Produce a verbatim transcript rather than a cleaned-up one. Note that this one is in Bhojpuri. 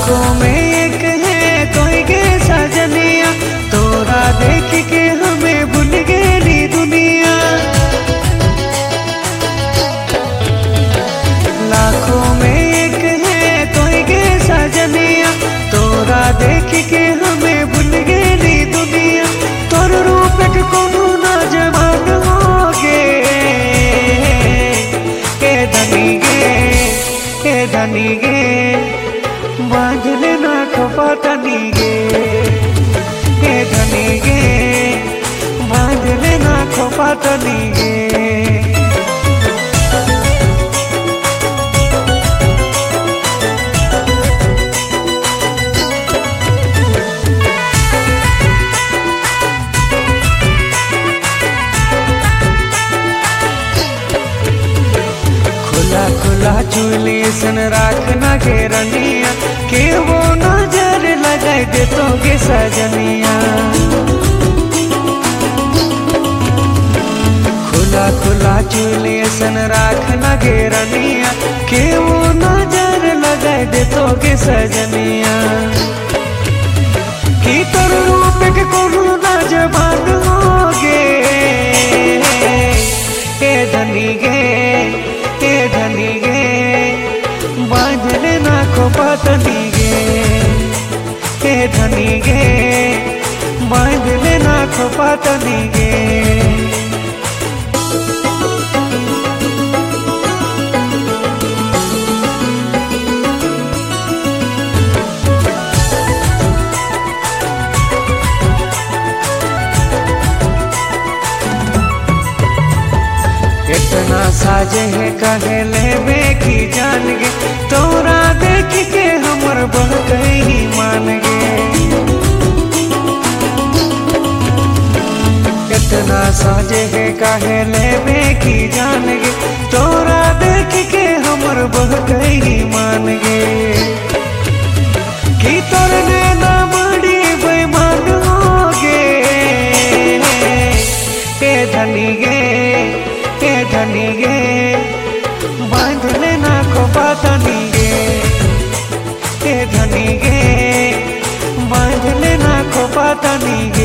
लाखों में एक है कोई के सजनिया, तोरा देख के हमें भूल गेली दुनिया। लाखों में एक है कोई के सजनिया, तोरा देख के हमें भूल गेली दुनिया। तोर रूप के कोनो ना जवान होगे, के धनी गे के धनी गे बांधले ना खपा तनी गे, के धनी गे बांधले ना खपा तनी गे। खुला खुला चूली सन राखना घेरनिया, के वो नजर लगाई दे तो के सजनिया। खुला खुला चूली सन राखना घेरनिया, के वो नजर लगाई दे तो के सजनिया। की तोर रूप के कोनो ना जवान होगे, के धनी गे के धनी गे बांधले ना खोपा तनी गे, के धनी गे बांधले ना खोपा तनी गे। इतना साजे है कहले में की जान गे, तोरा देख के हमर बह गई मान गे। इतना साजे है कहले में की जान गे, तोरा देख के हमर बह गई मान गे। की तोर नैना बड़ी बेईमान होगे, के धनी गे के धनी गे बांधले ना खोपा तनी गे, के धनी गे बांधले ना खोपा तनी गे।